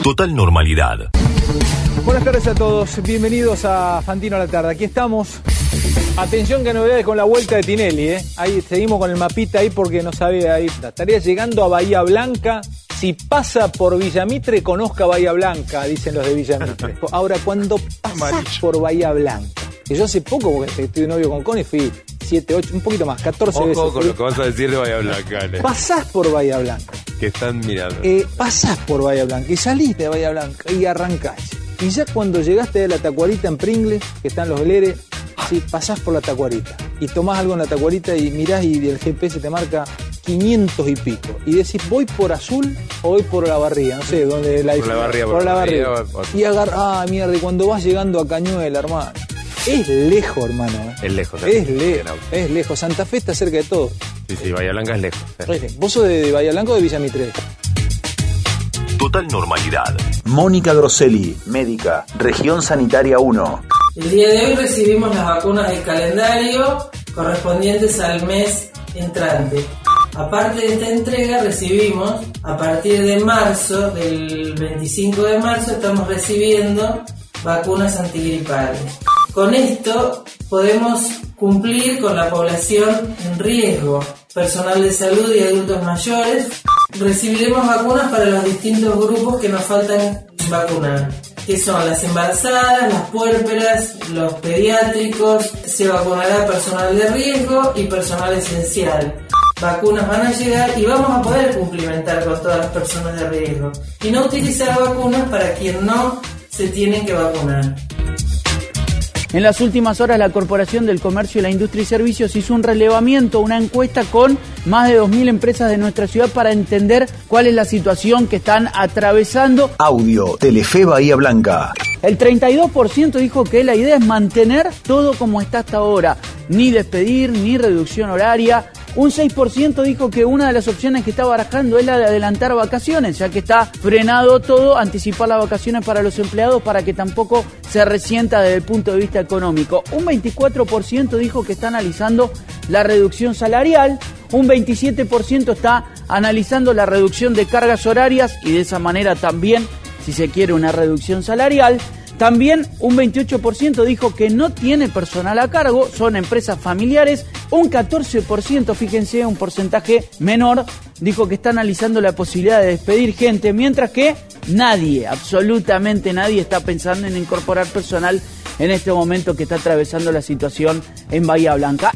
Total normalidad. Buenas tardes a todos, bienvenidos a Fantino a la tarde. Aquí estamos. Atención que novedades con la vuelta de Tinelli, Ahí seguimos con el mapita ahí porque no sabía ahí. Estaría llegando a Bahía Blanca. Si pasa por Villamitre, conozca Bahía Blanca, dicen los de Villamitre. Ahora, cuando pasás por Bahía Blanca, que yo hace poco, porque estoy de novio con Connie, fui 7, 8, un poquito más, 14 veces. Ojo con lo que vas a decir de Bahía Blanca, Pasás por Bahía Blanca. Que están mirando. Pasás por Bahía Blanca y salís de Bahía Blanca y arrancás. Y ya cuando llegaste a la Tacuarita en Pringles, que están los veleres, sí, pasás por la Tacuarita y tomás algo en la Tacuarita y mirás y el GPS te marca 500 y pico. Y decís, ¿voy por Azul o voy por La Barría? No sé, ¿dónde la diferencia? Por la Barría. Y mierda, y cuando vas llegando a Cañuela, hermano. Es lejos, hermano. Es lejos. Es lejos. Santa Fe está cerca de todo. Sí, Bahía Blanca es lejos. ¿Vos sos de Bahía Blanca o de Villamitre? Total normalidad. Mónica Grosselli, médica, Región Sanitaria 1. El día de hoy recibimos las vacunas del calendario correspondientes al mes entrante. Aparte de esta entrega recibimos, a partir de marzo, del 25 de marzo, estamos recibiendo vacunas antigripales. Con esto podemos cumplir con la población en riesgo, personal de salud y adultos mayores. Recibiremos vacunas para los distintos grupos que nos faltan vacunar, que son las embarazadas, las puérperas, los pediátricos. Se vacunará personal de riesgo y personal esencial. Vacunas van a llegar y vamos a poder cumplimentar con todas las personas de riesgo y no utilizar vacunas para quien no se tienen que vacunar. En las últimas horas, la Corporación del Comercio y la Industria y Servicios hizo un relevamiento, una encuesta con más de 2.000 empresas de nuestra ciudad para entender cuál es la situación que están atravesando. Audio, Telefe Bahía Blanca. El 32% dijo que la idea es mantener todo como está hasta ahora, ni despedir, ni reducción horaria. Un 6% dijo que una de las opciones que está barajando es la de adelantar vacaciones, ya que está frenado todo, anticipar las vacaciones para los empleados para que tampoco se resienta desde el punto de vista económico. Un 24% dijo que está analizando la reducción salarial, un 27% está analizando la reducción de cargas horarias y de esa manera también, si se quiere, una reducción salarial. También un 28% dijo que no tiene personal a cargo, son empresas familiares. Un 14%, fíjense, un porcentaje menor, dijo que está analizando la posibilidad de despedir gente, mientras que nadie, absolutamente nadie, está pensando en incorporar personal en este momento que está atravesando la situación en Bahía Blanca.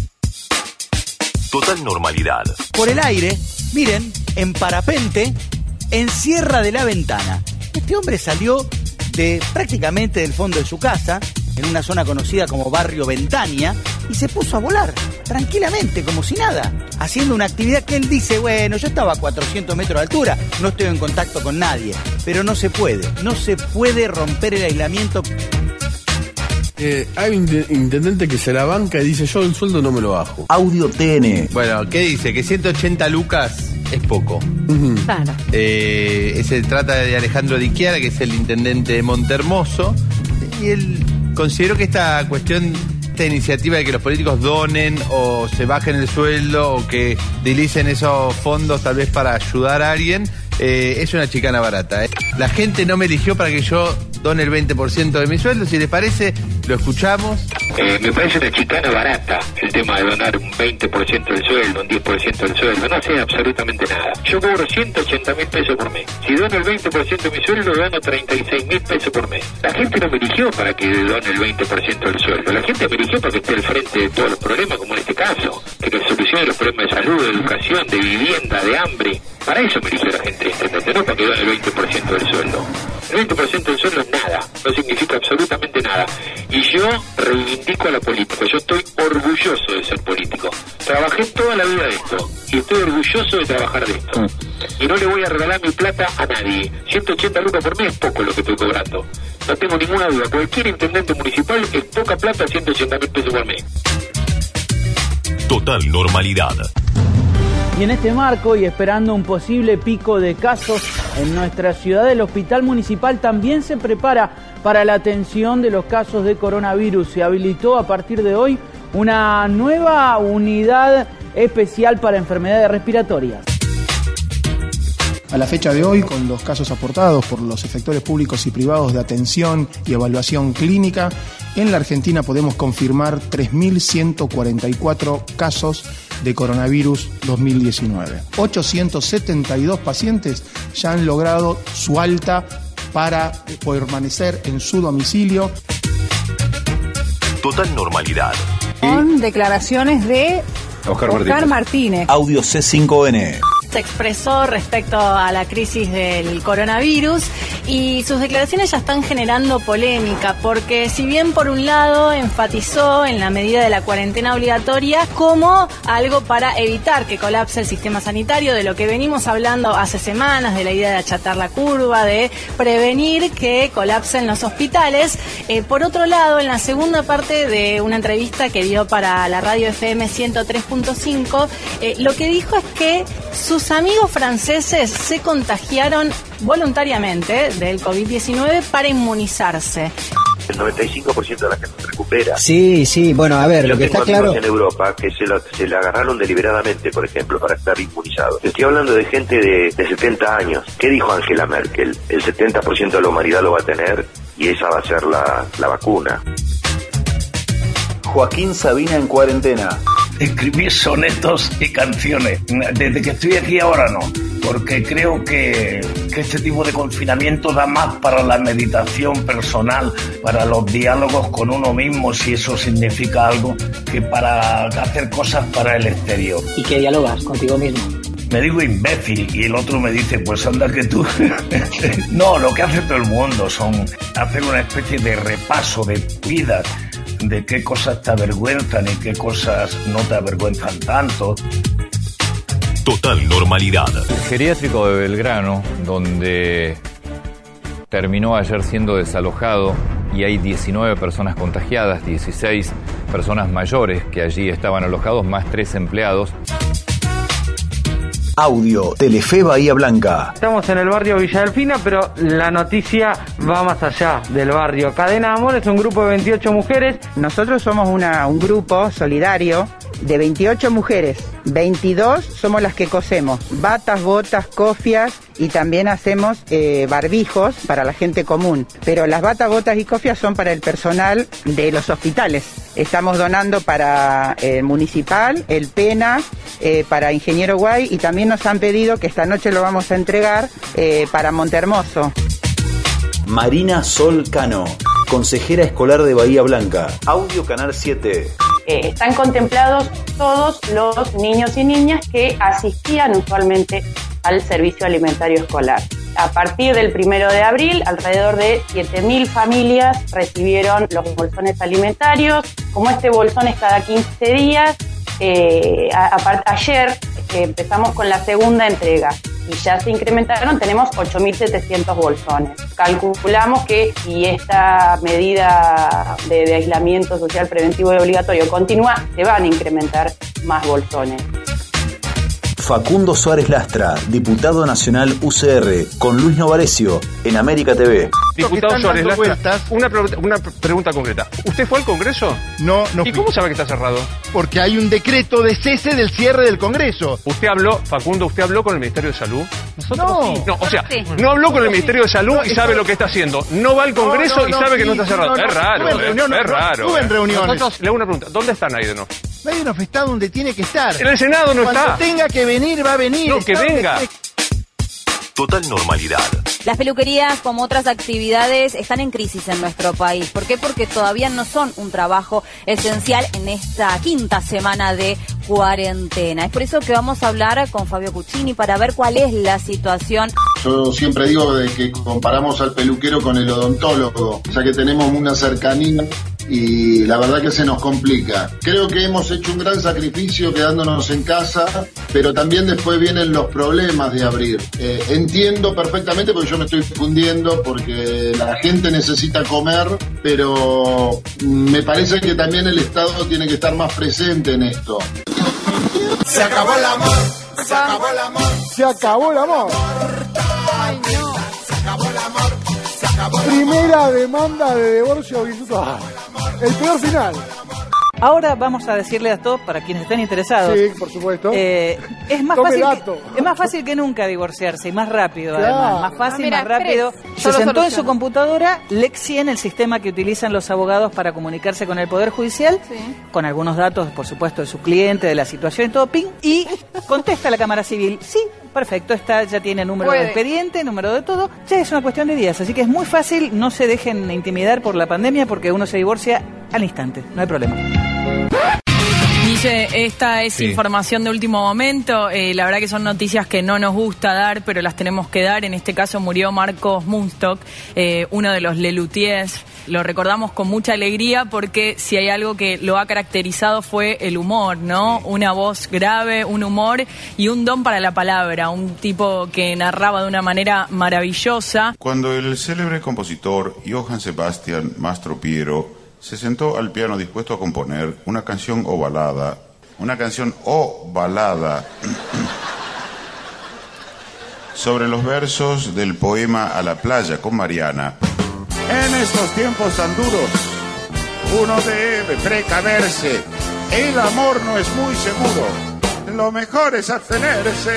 Total normalidad. Por el aire, miren, en parapente, en Sierra de la Ventana. Este hombre salió prácticamente del fondo de su casa, en una zona conocida como Barrio Ventania, y se puso a volar, tranquilamente, como si nada, haciendo una actividad que él dice, bueno, yo estaba a 400 metros de altura, no estoy en contacto con nadie, pero no se puede romper el aislamiento. Hay un intendente que se la banca y dice, yo el sueldo no me lo bajo. Audio TN. Bueno, ¿qué dice? Que 180 lucas es poco. Claro. Se trata de Alejandro Di Chiara, que es el intendente de Montehermoso, y él consideró que esta iniciativa de que los políticos donen o se bajen el sueldo o que utilicen esos fondos tal vez para ayudar a alguien, es una chicana barata. La gente no me eligió para que yo done el 20% de mi sueldo. Si les parece, lo escuchamos. Me parece una chicana barata el tema de donar un 20% del sueldo, un 10% del sueldo. No hace absolutamente nada. Yo cobro 180.000 pesos por mes. Si dono el 20% de mi sueldo, dono 36.000 pesos por mes. La gente no me eligió para que done el 20% del sueldo. La gente me eligió para que esté al frente de todos los problemas, como en este caso. Que nos solucione los problemas de salud, de educación, de vivienda, de hambre. Para eso me eligió la gente, ¿entendés? No para que done el 20% del sueldo. El 20% del sueldo es nada, no significa absolutamente nada. Y yo reivindico a la política, yo estoy orgulloso de ser político. Trabajé toda la vida de esto y estoy orgulloso de trabajar de esto. Y no le voy a regalar mi plata a nadie. 180 lucas por mes es poco lo que estoy cobrando. No tengo ninguna duda, cualquier intendente municipal es poca plata, 180.000 pesos por mes. Total normalidad. Y en este marco, y esperando un posible pico de casos en nuestra ciudad, el Hospital Municipal también se prepara para la atención de los casos de coronavirus. Se habilitó a partir de hoy una nueva unidad especial para enfermedades respiratorias. A la fecha de hoy, con los casos aportados por los efectores públicos y privados de atención y evaluación clínica, en la Argentina podemos confirmar 3.144 casos de coronavirus 2019. 872 pacientes ya han logrado su alta para permanecer en su domicilio. Total normalidad. Con declaraciones de Oscar Martínez. Audio C5N. Se expresó respecto a la crisis del coronavirus y sus declaraciones ya están generando polémica porque si bien por un lado enfatizó en la medida de la cuarentena obligatoria como algo para evitar que colapse el sistema sanitario, de lo que venimos hablando hace semanas, de la idea de achatar la curva, de prevenir que colapsen los hospitales, por otro lado, en la segunda parte de una entrevista que dio para la radio FM 103.5, lo que dijo es que sus amigos franceses se contagiaron voluntariamente del COVID-19 para inmunizarse. El 95% de la gente se recupera. Sí, bueno, a ver, lo que está claro... en Europa que se la agarraron deliberadamente, por ejemplo, para estar inmunizados. Estoy hablando de gente de 70 años. ¿Qué dijo Angela Merkel? El 70% de la humanidad lo va a tener y esa va a ser la vacuna. Joaquín Sabina en cuarentena. Escribir sonetos y canciones. Desde que estoy aquí ahora no, porque creo que este tipo de confinamiento da más para la meditación personal, para los diálogos con uno mismo, si eso significa algo, que para hacer cosas para el exterior. ¿Y qué dialogas contigo mismo? Me digo imbécil y el otro me dice, pues anda que tú. No, lo que hace todo el mundo son hacer una especie de repaso de tu vida, de qué cosas te avergüenzan y qué cosas no te avergüenzan tanto. Total normalidad. El geriátrico de Belgrano, donde terminó ayer siendo desalojado y hay 19 personas contagiadas, 16 personas mayores que allí estaban alojados, más 3 empleados. Audio, Telefe Bahía Blanca. Estamos en el barrio Villa Delfina, pero la noticia va más allá del barrio. Cadena Amor es un grupo de 28 mujeres. Nosotros somos un grupo solidario de 28 mujeres. 22 somos las que cosemos batas, botas, cofias y también hacemos barbijos para la gente común. Pero las batas, botas y cofias son para el personal de los hospitales. Estamos donando para el municipal, el Pena, para Ingeniero Guay y también nos han pedido que esta noche lo vamos a entregar para Montehermoso. Marina Sol Cano, consejera escolar de Bahía Blanca. Audio Canal 7. Están contemplados todos los niños y niñas que asistían usualmente al servicio alimentario escolar. A partir del 1 de abril, alrededor de 7.000 familias recibieron los bolsones alimentarios. Como este bolsón es cada 15 días, ayer empezamos con la segunda entrega y ya se incrementaron, tenemos 8.700 bolsones. Calculamos que si esta medida de aislamiento social preventivo y obligatorio continúa, se van a incrementar más bolsones. Facundo Suárez Lastra, diputado nacional UCR, con Luis Novarecio, en América TV. Diputado Suárez Lastra, una pregunta concreta. ¿Usted fue al Congreso? No ¿Y cómo sabe que está cerrado? Porque hay un decreto de cese del cierre del Congreso. ¿Usted habló, Facundo, usted habló con el Ministerio de Salud? Nosotros sí. No, o sea, no habló con el Ministerio de Salud y sabe lo que está haciendo. No va al Congreso y sabe que no está cerrado. Es raro, es raro. Estuve en reuniones. Le hago una pregunta. ¿Dónde está Naidenov? Naidenov está donde tiene que estar. En el Senado no está. Cuando tenga que venir, va a venir. No, que venga. Total normalidad. Las peluquerías, como otras actividades, están en crisis en nuestro país. ¿Por qué? Porque todavía no son un trabajo esencial en esta quinta semana de cuarentena. Es por eso que vamos a hablar con Fabio Cuccini para ver cuál es la situación. Yo siempre digo de que comparamos al peluquero con el odontólogo, o sea que tenemos una cercanía y la verdad que se nos complica. Creo que hemos hecho un gran sacrificio quedándonos en casa, pero también después vienen los problemas de abrir. Entiendo perfectamente porque yo me estoy fundiendo porque la gente necesita comer, pero me parece que también el Estado tiene que estar más presente en esto. Se acabó el amor, se acabó el amor, se acabó el amor. Ay, no. Se acabó el amor, se acabó el amor. Primera demanda de divorcio virtual. El peor final. Ahora vamos a decirle a todos, para quienes estén interesados. Sí, por supuesto. Es más fácil que nunca divorciarse y más rápido, Claro. además. Más fácil, mira, más rápido. Express. Se Solo sentó en soluciona. su computadora, Lexien, el sistema que utilizan los abogados para comunicarse con el Poder Judicial, con algunos datos, por supuesto, de su cliente, de la situación y todo, ping, y contesta a la Cámara Civil. Sí, perfecto, ya tiene número de Puede. expediente, número de todo. Ya es una cuestión de días, así que es muy fácil. No se dejen intimidar por la pandemia porque uno se divorcia al instante, no hay problema. Guille, esta es información de último momento. La verdad que son noticias que no nos gusta dar, pero las tenemos que dar. En este caso murió Marcos Munstock, uno de los Lelutiers. Lo recordamos con mucha alegría porque si hay algo que lo ha caracterizado fue el humor, ¿no? Una voz grave, un humor y un don para la palabra. Un tipo que narraba de una manera maravillosa. Cuando el célebre compositor Johann Sebastian Mastropiero se sentó al piano dispuesto a componer una canción o balada sobre los versos del poema A la playa con Mariana. En estos tiempos tan duros, uno debe precaverse. El amor no es muy seguro. Lo mejor es abstenerse.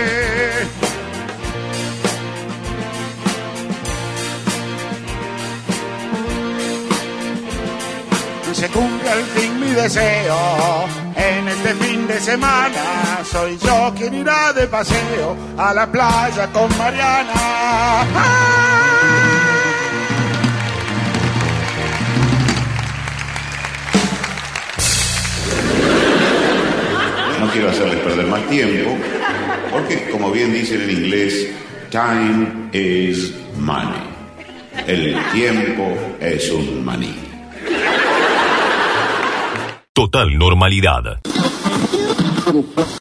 Se cumple al fin mi deseo. En este fin de semana soy yo quien irá de paseo a la playa con Mariana. No quiero hacerles perder más tiempo, porque como bien dicen en inglés, time is money. El tiempo es un maní. Total normalidad.